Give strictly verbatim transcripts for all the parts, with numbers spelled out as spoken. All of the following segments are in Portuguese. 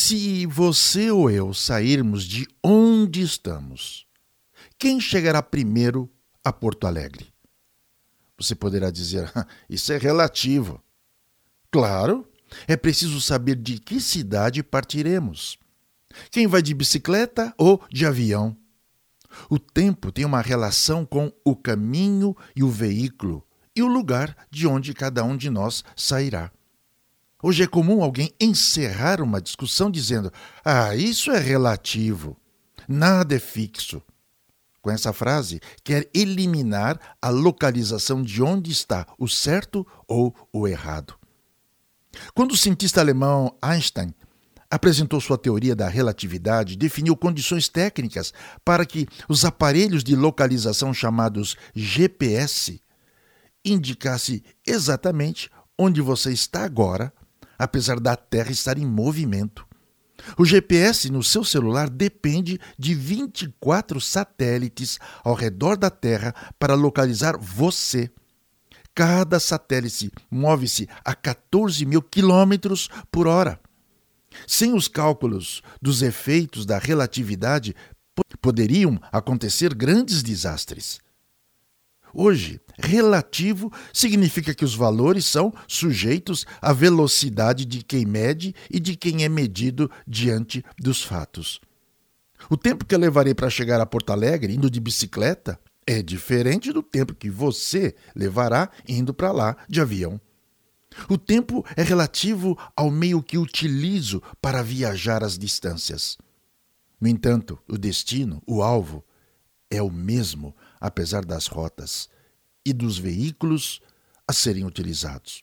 Se você ou eu sairmos de onde estamos, quem chegará primeiro a Porto Alegre? Você poderá dizer, isso é relativo. Claro, é preciso saber de que cidade partiremos. Quem vai de bicicleta ou de avião? O tempo tem uma relação com o caminho e o veículo e o lugar de onde cada um de nós sairá. Hoje é comum alguém encerrar uma discussão dizendo: ah, isso é relativo, nada é fixo. Com essa frase, quer eliminar a localização de onde está o certo ou o errado. Quando o cientista alemão Einstein apresentou sua teoria da relatividade, definiu condições técnicas para que os aparelhos de localização chamados G P S indicassem exatamente onde você está agora, apesar da Terra estar em movimento. O G P S no seu celular depende de vinte e quatro satélites ao redor da Terra para localizar você. Cada satélite move-se a quatorze mil quilômetros por hora. Sem os cálculos dos efeitos da relatividade, poderiam acontecer grandes desastres. Hoje, relativo significa que os valores são sujeitos à velocidade de quem mede e de quem é medido diante dos fatos. O tempo que eu levarei para chegar a Porto Alegre indo de bicicleta é diferente do tempo que você levará indo para lá de avião. O tempo é relativo ao meio que utilizo para viajar as distâncias. No entanto, o destino, o alvo, é o mesmo, apesar das rotas e dos veículos a serem utilizados.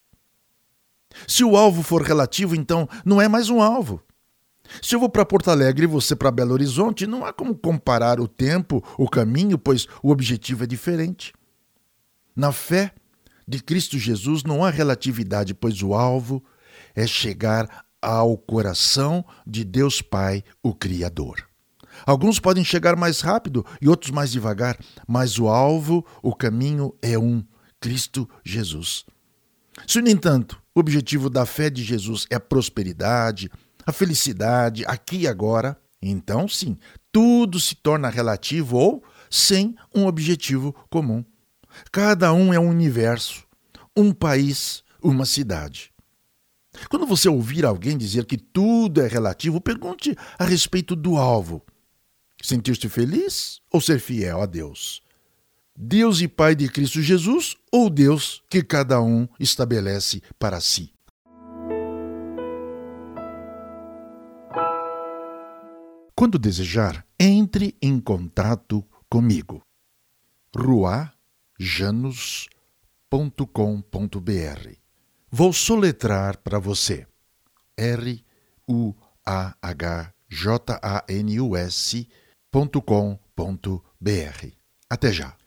Se o alvo for relativo, então não é mais um alvo. Se eu vou para Porto Alegre e você para Belo Horizonte, não há como comparar o tempo, o caminho, pois o objetivo é diferente. Na fé de Cristo Jesus não há relatividade, pois o alvo é chegar ao coração de Deus Pai, o Criador. Alguns podem chegar mais rápido e outros mais devagar, mas o alvo, o caminho é um, Cristo Jesus. Se, no entanto, o objetivo da fé de Jesus é a prosperidade, a felicidade, aqui e agora, então sim, tudo se torna relativo ou sem um objetivo comum. Cada um é um universo, um país, uma cidade. Quando você ouvir alguém dizer que tudo é relativo, pergunte a respeito do alvo. Sentir-se feliz ou ser fiel a Deus? Deus e Pai de Cristo Jesus ou Deus que cada um estabelece para si? Quando desejar, entre em contato comigo. rua janus ponto com ponto b r. Vou soletrar para você. R U A H J A N U S ponto com ponto b r. Até já.